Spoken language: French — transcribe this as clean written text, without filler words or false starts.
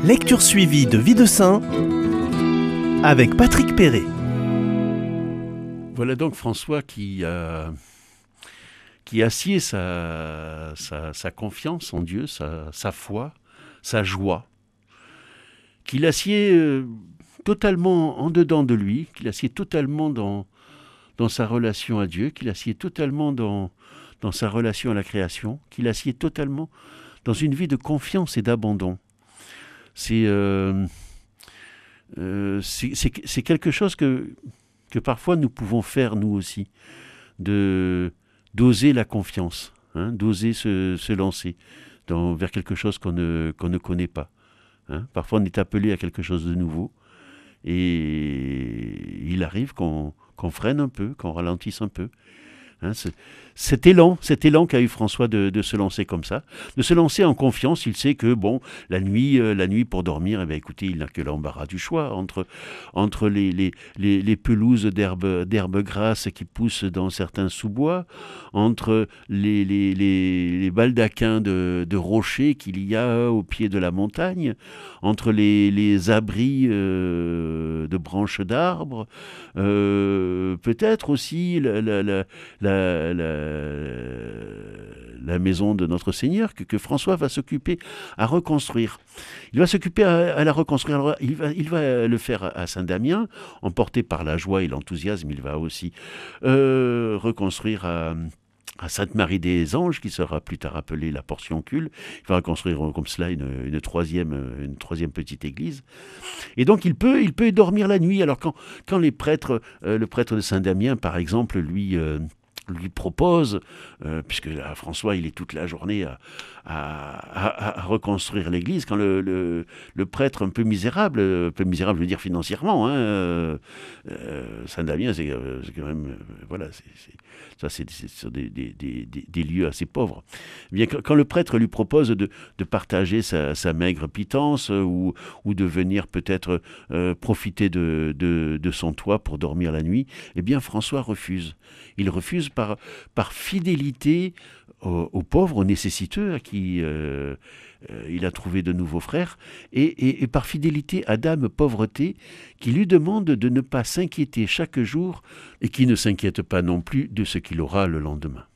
Lecture suivie de Vie de Saint avec Patrick Perret. Voilà donc François qui assied sa confiance en Dieu, sa foi, sa joie, qu'il assied totalement en dedans de lui, qu'il assied totalement dans sa relation à Dieu, qu'il assied totalement dans sa relation à la création, qu'il assied totalement dans une vie de confiance et d'abandon. C'est quelque chose que parfois nous pouvons faire nous aussi, d'oser la confiance, d'oser se lancer vers quelque chose qu'on ne connaît pas. Parfois on est appelé à quelque chose de nouveau et il arrive qu'on freine un peu, qu'on ralentisse un peu. Cet élan qu'a eu François de se lancer comme ça, de se lancer en confiance. Il sait que la nuit pour dormir, écoutez, il n'a que l'embarras du choix entre les pelouses d'herbes grasses qui poussent dans certains sous-bois, entre les baldaquins de rochers qu'il y a au pied de la montagne, entre les abris de branches d'arbres, peut-être aussi la maison de notre Seigneur que François va s'occuper à reconstruire. Il va s'occuper à la reconstruire. Alors, il va le faire à Saint-Damien, emporté par la joie et l'enthousiasme. Il va aussi reconstruire à Sainte-Marie-des-Anges, qui sera plus tard appelée la Portioncule. Il va reconstruire comme cela une troisième petite église. Et donc il peut y dormir la nuit. Alors quand le prêtre de Saint-Damien, par exemple, lui propose, puisque là, François il est toute la journée à reconstruire l'église, quand le prêtre un peu misérable, je veux dire financièrement, Saint-Damien c'est quand même, c'est sur des lieux assez pauvres. Eh bien, quand le prêtre lui propose de partager sa maigre pitance ou de venir peut-être profiter de son toit pour dormir la nuit, eh bien François refuse. Il refuse par fidélité aux pauvres, aux nécessiteux à qui il a trouvé de nouveaux frères, et par fidélité à Dame Pauvreté, qui lui demande de ne pas s'inquiéter chaque jour et qui ne s'inquiète pas non plus de ce qu'il aura le lendemain.